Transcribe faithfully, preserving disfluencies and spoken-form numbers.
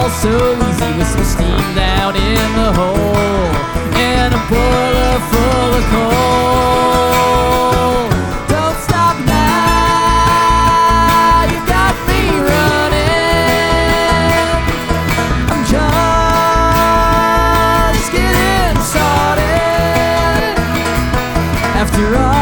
all so easy with some steam down in the hole and a boiler full of coal. Don't stop now, you got me running. I'm just getting started. After all